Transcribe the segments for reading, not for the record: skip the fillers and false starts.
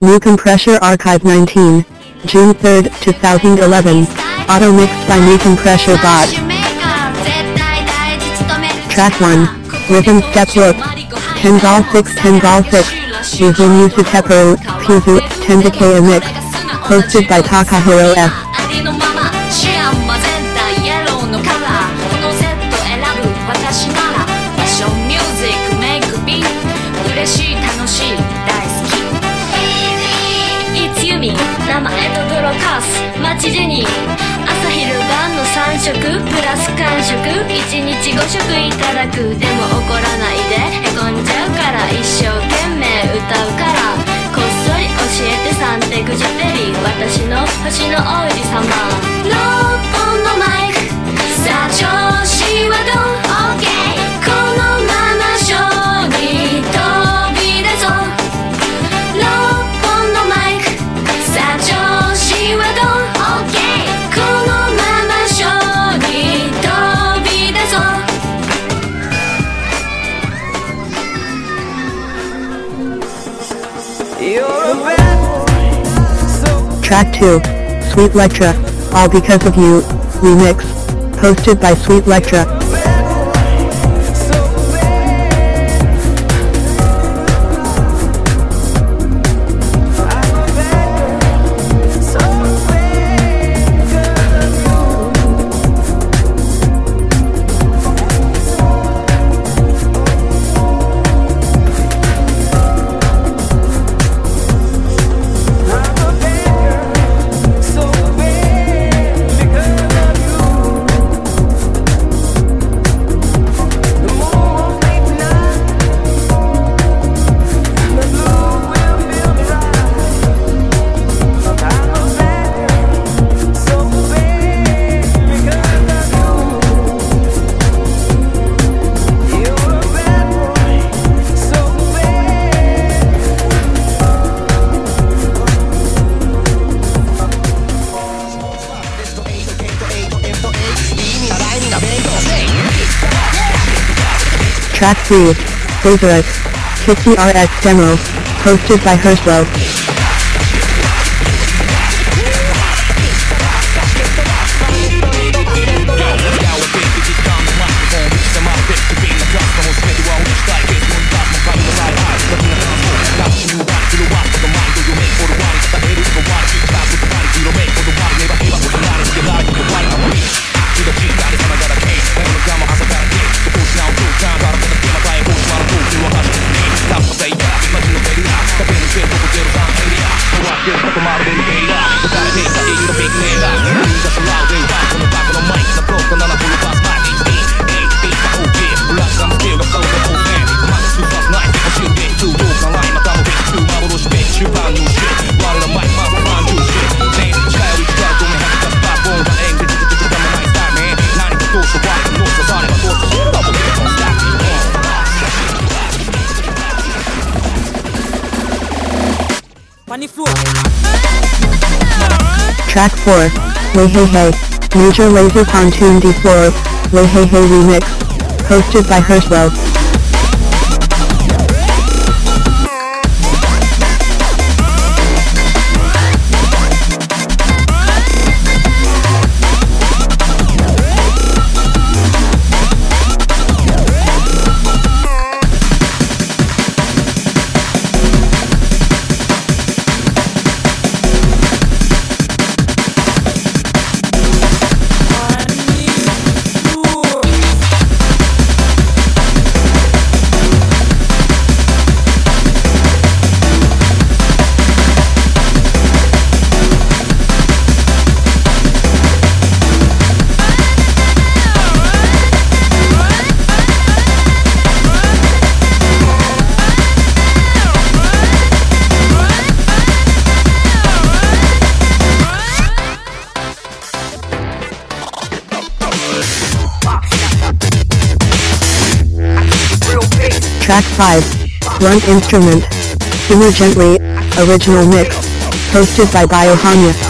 New Compressor Archive 19, June 3, 2011, auto mixed by New Compressor Bot. Track 1, Rhythm Step Look, Tengal 6 Tengal 6, Yuzu Teperu, Fuzu, Tendake Mix, hosted by Takahiro F. 名前と泥かす街ジェニー朝昼晩の3食プラス間食1日5食いただくでも怒らないでへこんじゃうから一生懸命歌うからこっそり教えてサンテグジュテリー私の星の王子様6本のマイクさあ調子はどう OK このままショーに飛び出そう6本のマイクさあ調子はどう OK このままショーに飛び出そう Track 2, Sweet Lectra, All Because of You, Remix, hosted by Sweet Lectra. Track 3, Favorite, Kissy RX Demo, hosted by Herslow. Track 4, Way Hey Hey, Major Lazer Pontoon D4, Way Hey Hey Remix, hosted by Herslow. Track 5, Blunt Instrument, Simmer Gently, Original Mix, hosted by Biohanya.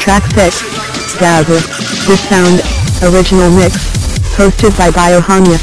Track 6, Dazzle, This Sound, Original Mix, hosted by Biohania.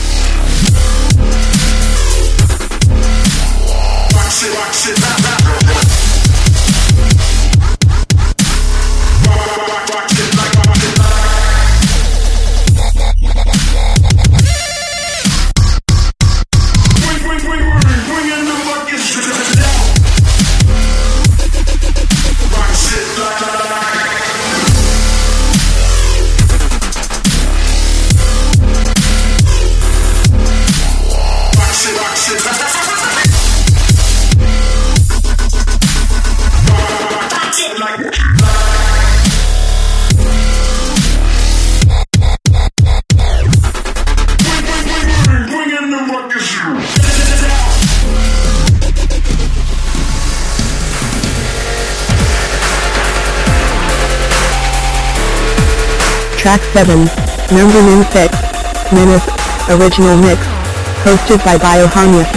Track 7, Number Min 6, Menace, Original Mix, hosted by Biohania.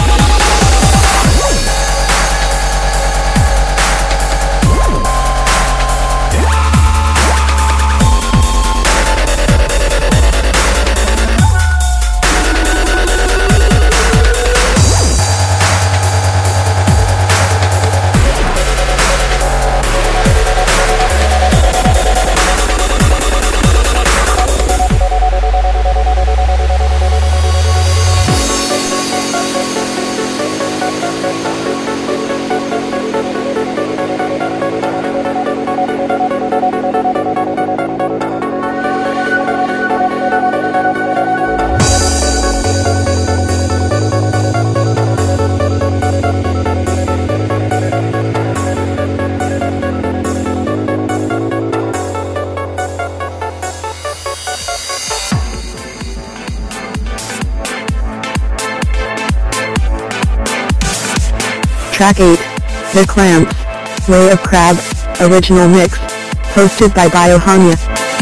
Track 8, The Clamps, Way of Crab, Original Mix, hosted by Biohania.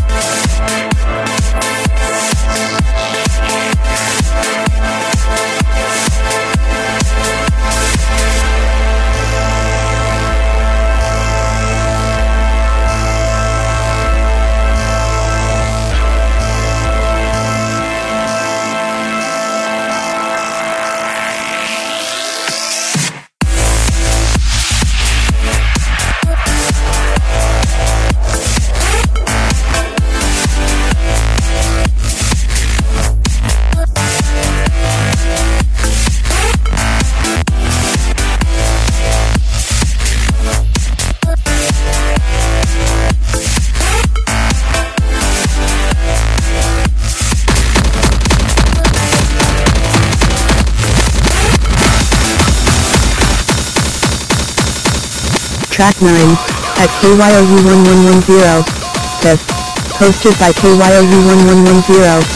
Track 9, at KYOU1110, This, hosted by KYOU1110.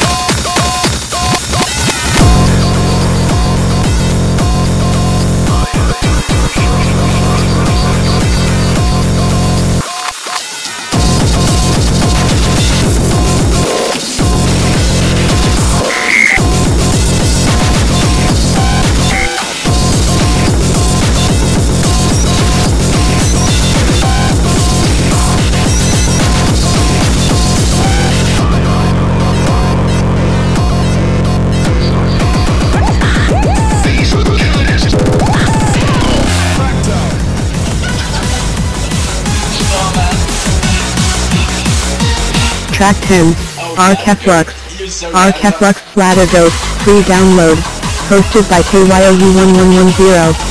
Track 10, Arkeflux, Arkeflux Flatagos, free download, hosted by KYOU1110.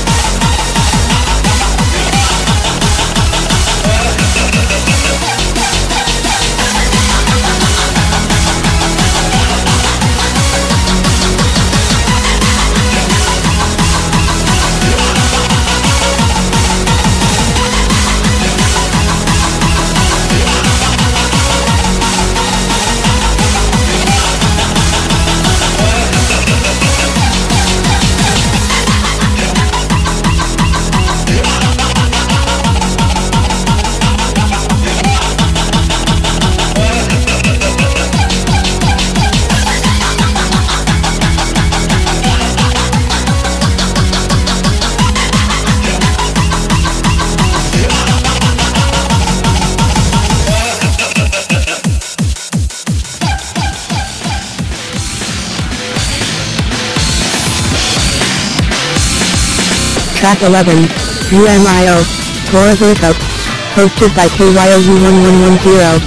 Track 11, UMIO, Flora Vertigo, hosted by KYOU1110.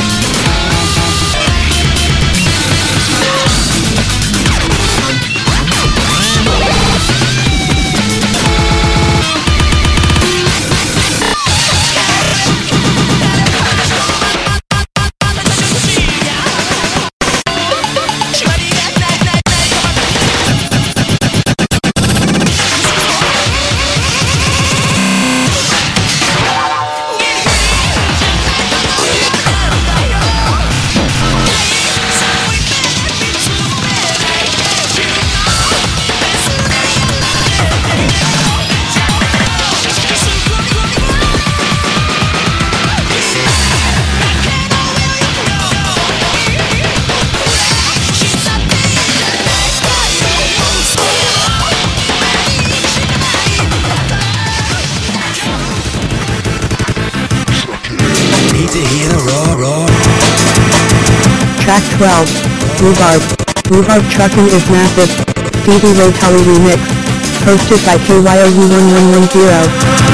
Track 12, Rhubarb. Rhubarb Trucking is Massive, Stevie Ray Tully Remix, hosted by KYOU1110.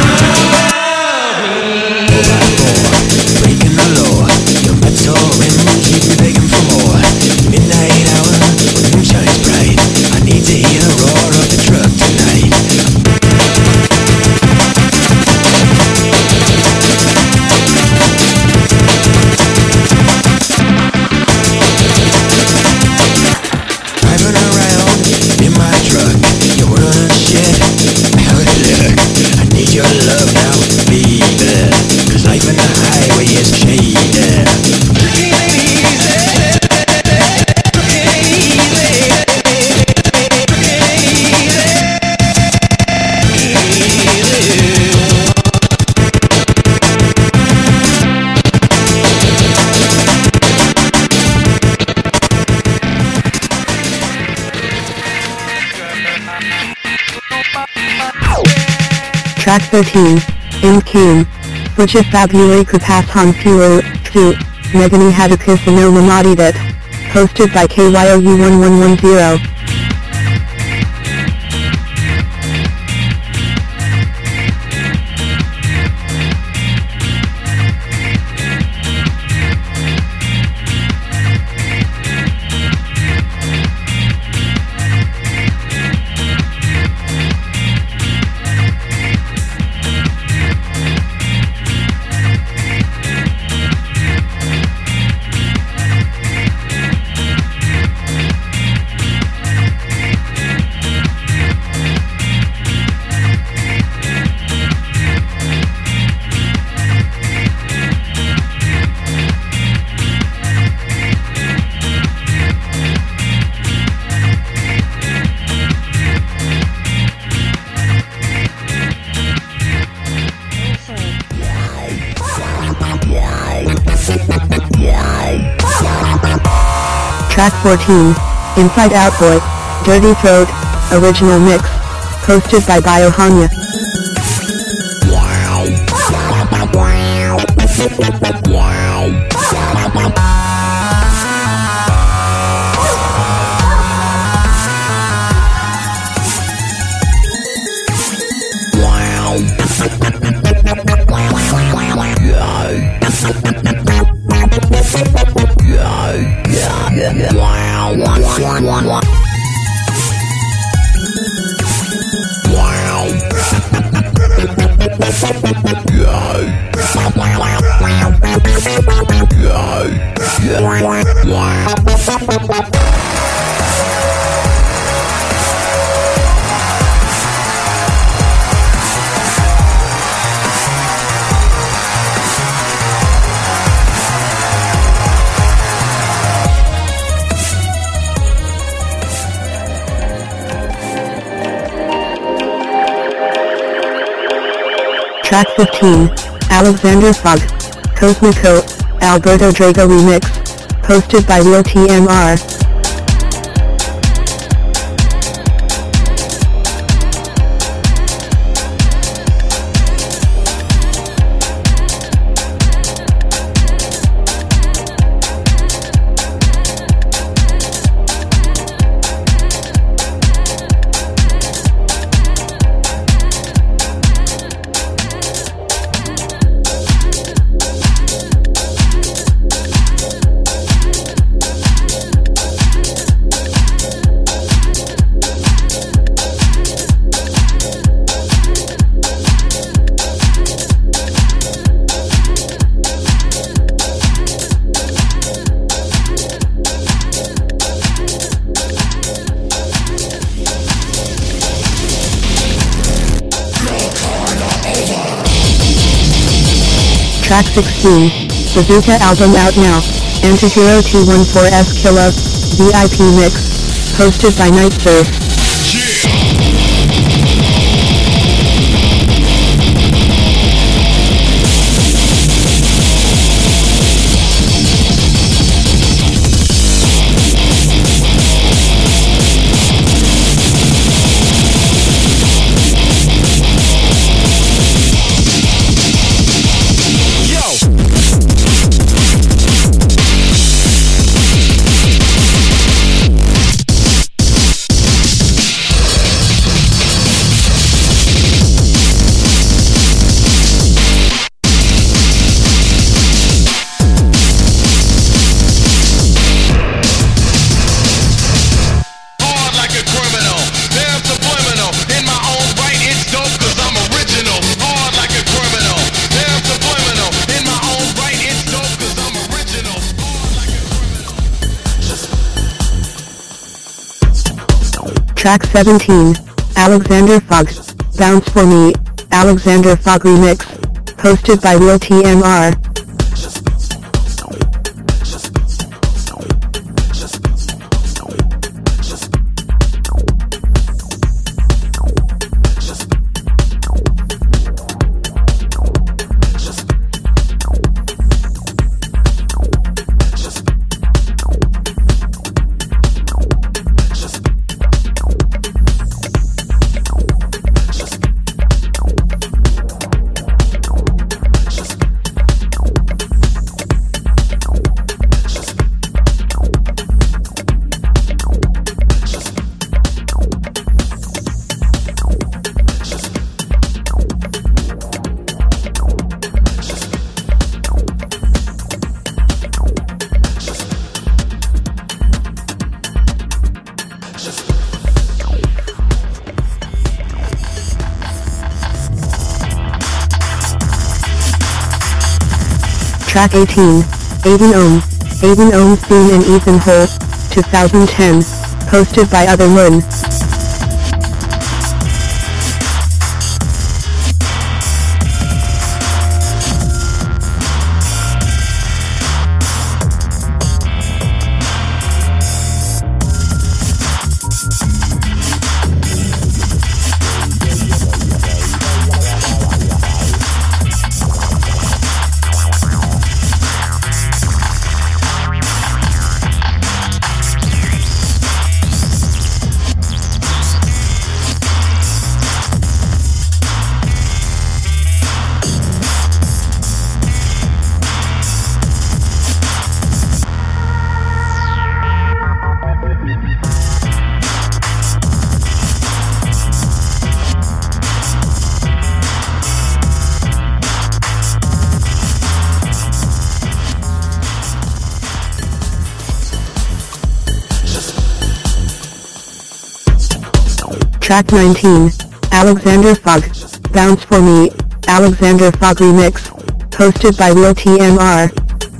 Breaking the law, your metal rim, keep me begging for more. Midnight hour, when the moon shines bright, I need to hear the roar of the truck tonight. Driving around in my truck, you wanna shit, how it look? I need your love now, baby, 'cause life in the highway is shady. Track 13, In Keen, Butchif Fabulary Kupathan Pure, Psu, Megani Hadakis and No Mamadidat, hosted by KYOU1110. Track 14, Inside Out Boy, Dirty Throat, Original Mix, hosted by Biohanya. Track 15, Alexander Fogg, Cosmico, Alberto Drago Remix, hosted by Real TMR. Track 16, Bazooka album out now, Antihero 214's Killa, VIP mix, hosted by Night Surf. Track 17, Alexander Fogg, Bounce For Me, Alexander Fogg remix, hosted by Will TMR. Track 18, Aiden Ohms theme and Ethan Holt, 2010, hosted by Other Moon. Track 19, Alexander Fogg, Bounce For Me, Alexander Fogg remix, hosted by Will TMR.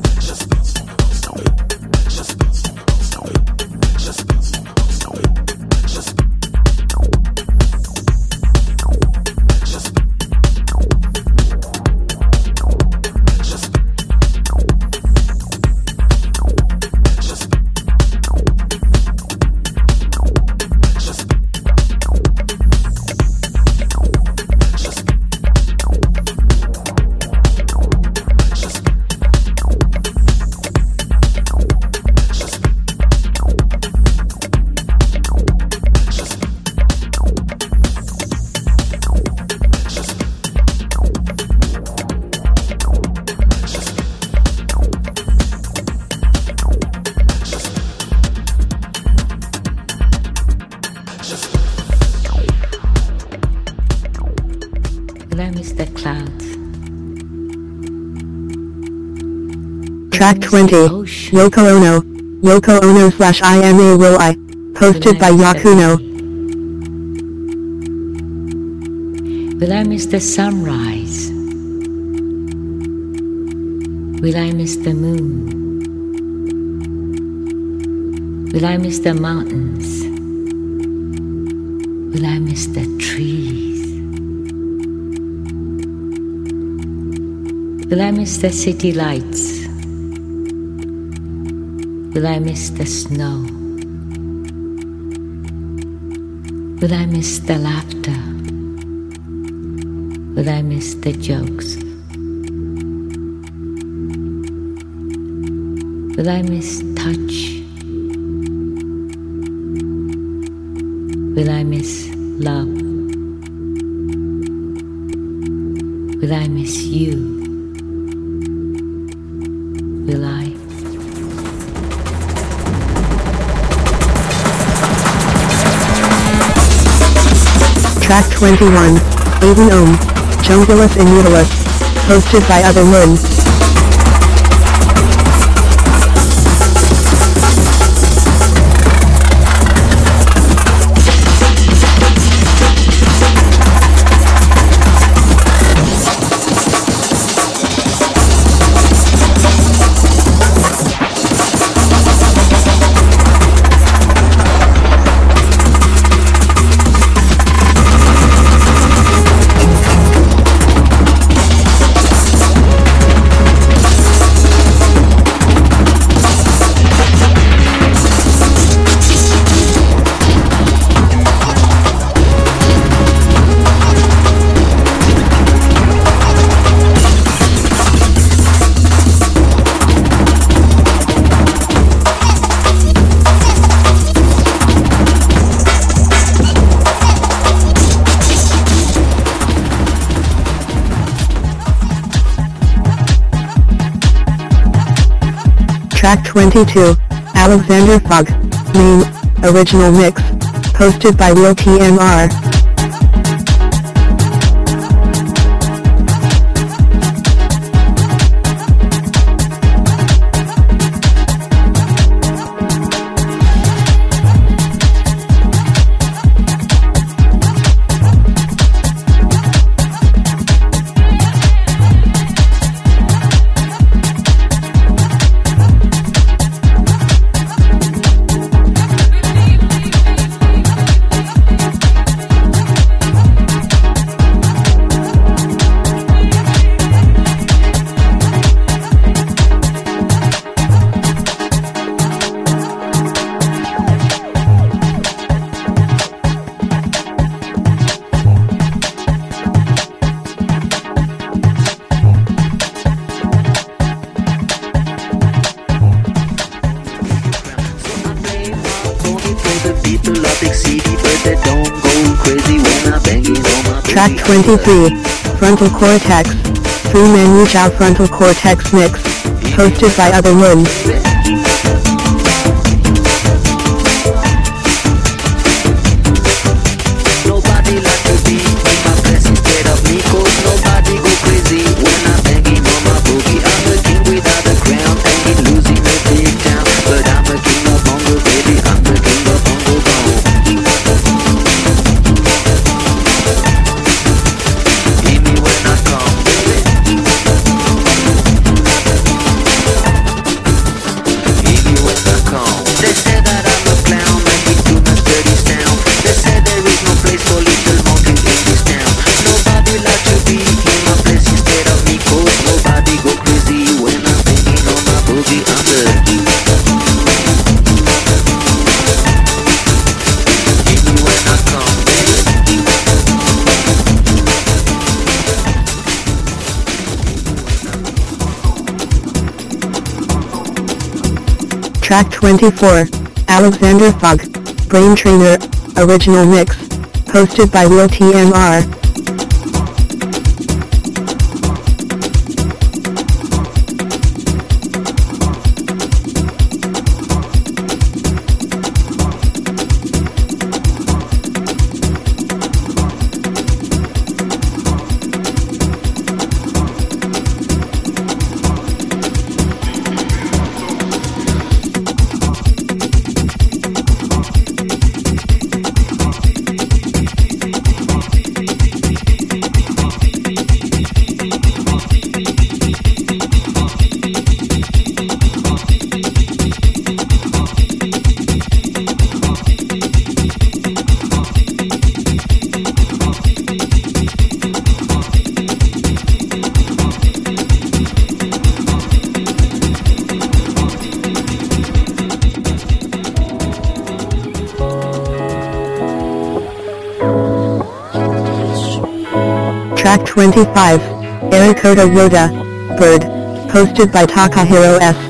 Track 20, Yoko Ono, Yoko Ono / IMA Will I, hosted by Yakuno. Will I miss the sunrise? Will I miss the moon? Will I miss the mountains? Will I miss the trees? Will I miss the city lights? Will I miss the snow? Will I miss the laughter? Will I miss the jokes? Will I miss touch? Will I miss love? Will I miss you? Will I? Track 21, Aiden Ohm, Jungulus and Utilus, hosted by Other Moon. Track 22, Alexander Fogg, Main, Original Mix, hosted by Will TMR. Track 23, Frontal Cortex, Freeman Yuchao Frontal Cortex Mix, hosted by Other Moon. Track 24, Alexander Fogg, Brain Trainer, Original Mix, hosted by Will TMR. Track 25, Ericota Rhoda, Bird, hosted by Takahiro S.